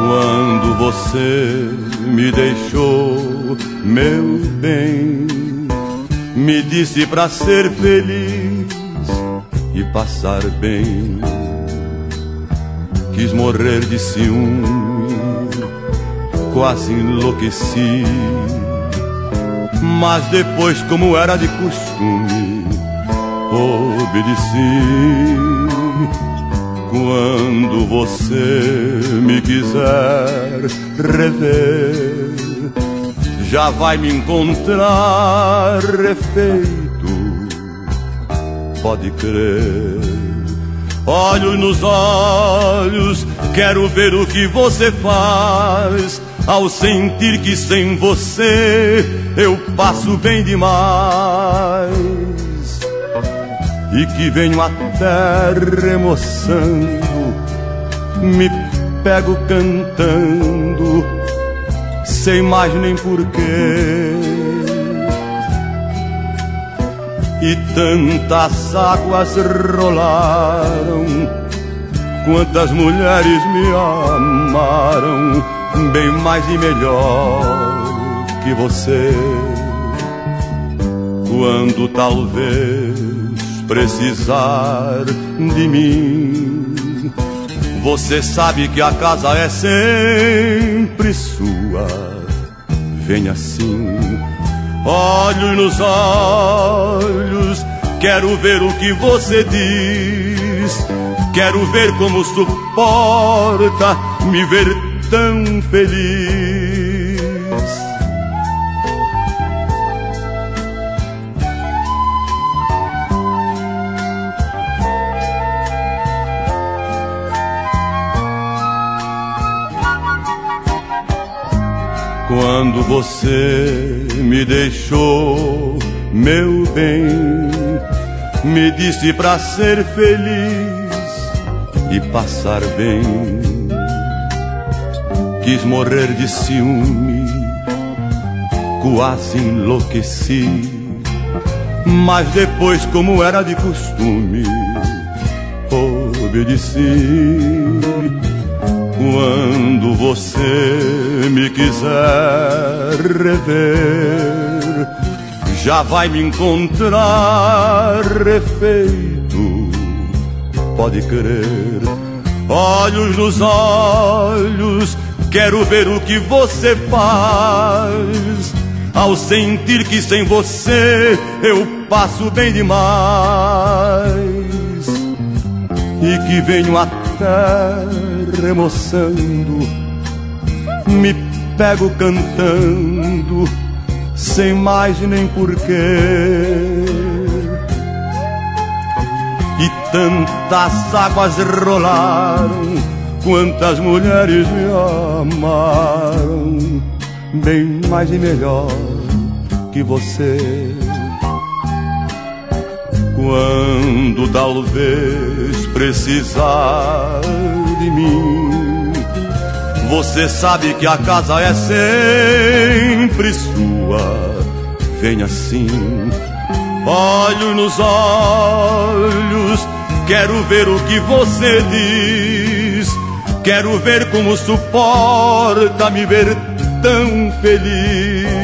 Quando você me deixou, meu bem, me disse pra ser feliz e passar bem. Quis morrer de ciúme, quase enlouqueci. Mas depois, como era de costume, obedeci. Quando você me quiser rever, já vai me encontrar refeito, pode crer. Olhos nos olhos, quero ver o que você faz ao sentir que sem você eu passo bem demais. E que venho até remoçando, me pego cantando, sem mais nem porquê. E tantas águas rolaram, quantas mulheres me amaram, bem mais e melhor que você. Quando talvez precisar de mim, você sabe que a casa é sempre sua. Vem assim, olhos nos olhos, quero ver o que você diz. Quero ver como suporta me ver tão feliz. Quando você me deixou, meu bem, me disse pra ser feliz e passar bem. Quis morrer de ciúme, quase enlouqueci. Mas depois, como era de costume, obedeci. Quando você me quiser rever, já vai me encontrar refeito, pode crer. Olhos nos olhos, quero ver o que você faz ao sentir que sem você eu passo bem demais. E que venho até remoçando, me pego cantando, sem mais nem porquê. E tantas águas rolaram, quantas mulheres me amaram, bem mais e melhor que você. Quando talvez precisar de mim, você sabe que a casa é sempre sua. Vem assim, olhos nos olhos, quero ver o que você diz. Quero ver como suporta me ver tão feliz.